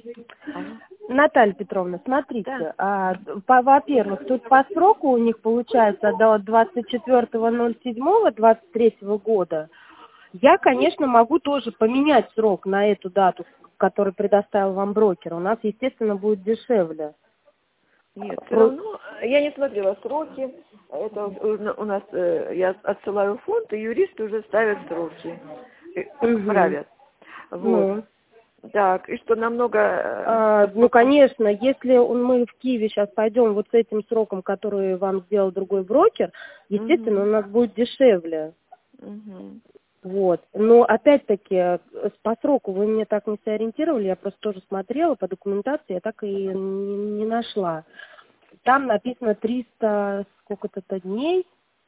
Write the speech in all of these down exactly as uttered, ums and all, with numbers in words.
Алло. Наталья Петровна, Да. смотрите, а, по- во-первых, тут по сроку у них получается до двадцать четвёртого ноль седьмого двадцать третьего года. Я, конечно, могу тоже поменять срок на эту дату, который предоставил вам брокер. У нас, естественно, будет дешевле. Нет, все Про- равно, э, я не смотрела сроки. Это вот у у нас, э, я отсылаю в фонд, и юристы уже ставят сроки, э, Мгм. правят. Вот. Ну, Так, и что намного... э, а, ну, конечно, если он- мы в Киеве сейчас пойдем вот с этим сроком, который вам сделал другой брокер, естественно, у Мгм. нас будет дешевле. Мгм. Вот. Но опять-таки, э, по сроку вы меня так не сориентировали, я просто тоже смотрела по документации, я так и не, не нашла. Там написано триста сколько-то дней,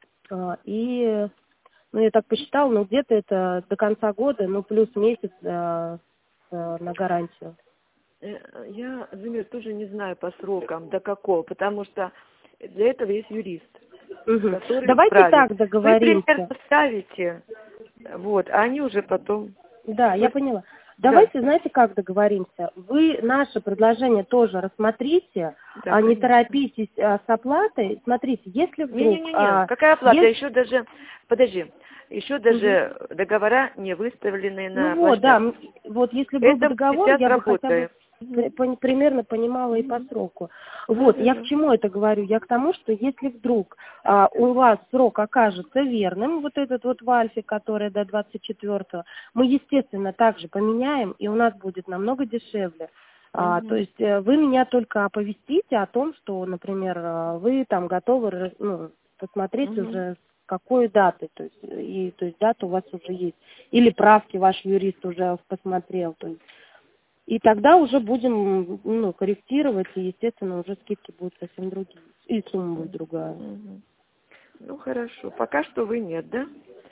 а, и, ну, я так посчитала, ну, где-то это до конца года, ну, плюс месяц а, а, на гарантию. Э, Я, например, тоже не знаю по срокам, до какого, потому что для этого есть юрист, Мгм. который Давайте правит. так Вы примерно договоримся. ставите, вот, а они уже потом... Да, я Вы... поняла. Да, Давайте, знаете, как договоримся? Вы наше предложение тоже рассмотрите, да, а не конечно. торопитесь а, с оплатой. Смотрите, если вдруг... Не-не-не, а, какая оплата? есть... Еще даже, подожди, еще Мгм. даже договора не выставлены Ну на вот, да, площадке. м, вот если был бы Это мы договор, сейчас я бы хотя бы работаем. при- Мгм. пон- примерно понимала и по Мгм. сроку. Да, Вот, да, я к да. чему это говорю? Я к тому, что если вдруг а, у вас срок окажется верным, вот этот вот в Альфе, который до двадцать четвёртого, мы, естественно, также поменяем, и у нас будет намного дешевле. А, то Мгм. есть э, вы меня только оповестите о том, что, например, а, вы там готовы раз- ну, посмотреть Мгм. уже с какой даты, то есть, и, то есть дата у вас уже есть. Или правки ваш юрист уже посмотрел. То есть. И тогда уже будем ну, корректировать, и, естественно, уже скидки будут совсем другие. И сумма будет другая. Мгм. Ну хорошо. Пока что вы нет, да?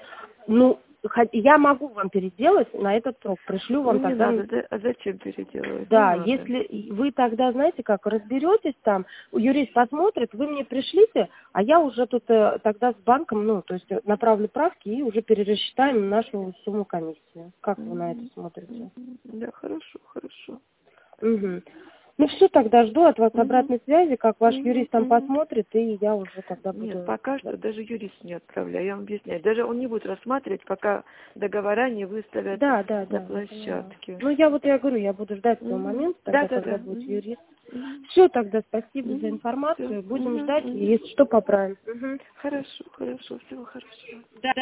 Ну, хо- я могу вам переделать на этот срок. Пришлю Ну вам не тогда. надо. За- А зачем переделывать? Не Да, надо. если вы тогда, знаете как, разберетесь там, юрист посмотрит, вы мне пришлите, а я уже тут э, тогда с банком, ну, то есть э, направлю правки и уже перерасчитаем нашу сумму комиссии. Как вы на это Мгм. смотрите? Мгм. Да, хорошо, хорошо. Угу. Ну все, тогда жду от вас Мгм. обратной связи, как ваш Мгм. юрист там Мгм. посмотрит, и я уже тогда Нет, буду... пока Да. что даже юрист не отправляю, я вам объясняю. Даже он не будет рассматривать, пока договора не выставят Да, да, на да, я поняла. площадке. Ну, я вот, я говорю, я буду ждать этого Мгм. момента, Да, тогда, да, когда да. будет Мгм. юрист. Мгм. Все, тогда спасибо за Мгм. Всё. информацию, будем Мгм. ждать, и Мгм. если что, поправим. Мгм. Хорошо, хорошо, всего хорошего. Да.